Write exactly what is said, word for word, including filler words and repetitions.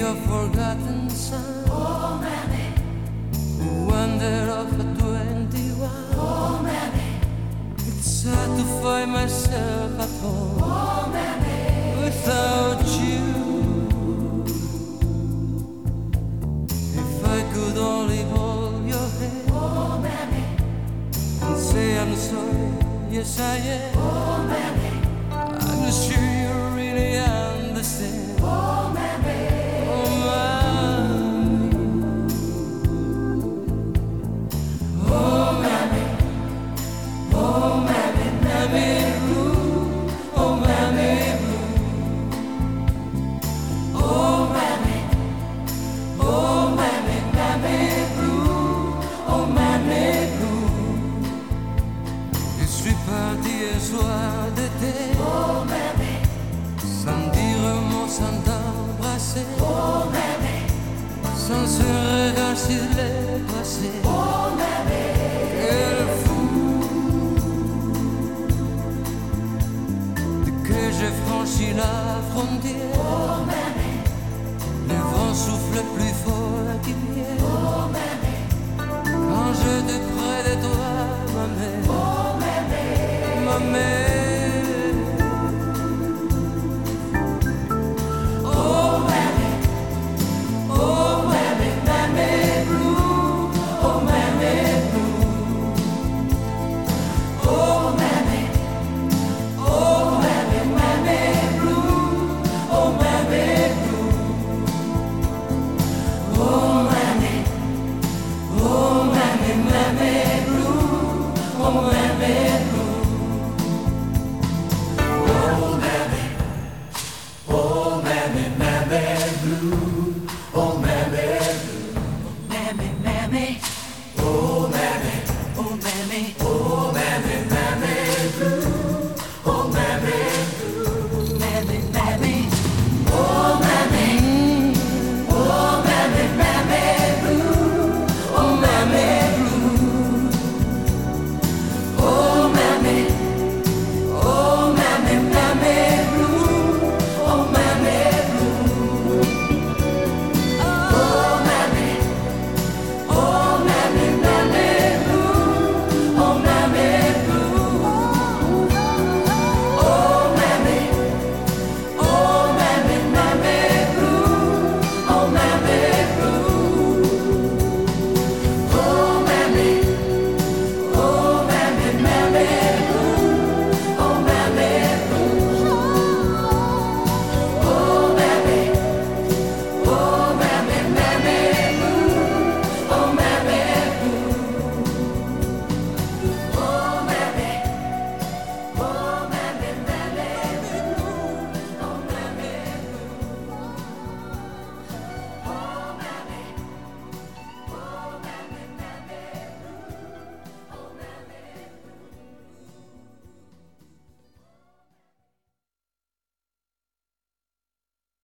a forgotten son. Oh, mammy. Who wandered off at twenty-one. Oh, mammy. It's hard to find myself at home. Oh, mammy. Without you. If I could only hold your hand. Oh, mammy. And say I'm sorry. Yes, I am. Oh, mammy. I'm sure you really understand. Oh, mammy. Oh, mommy. Oh, mammy. Oh, mammy, mammy blue. Oh, mammy blue. Oh, mammy. Oh, mammy, mammy blue. Oh, mammy blue. Je suis parti un soir d'été. Oh, mammy. Sans dire un mot, sans t'embrasser. Oh, mammy. Sans ce regard s'il est passé. Oh, mammy. Quel fou que j'ai franchi la frontière.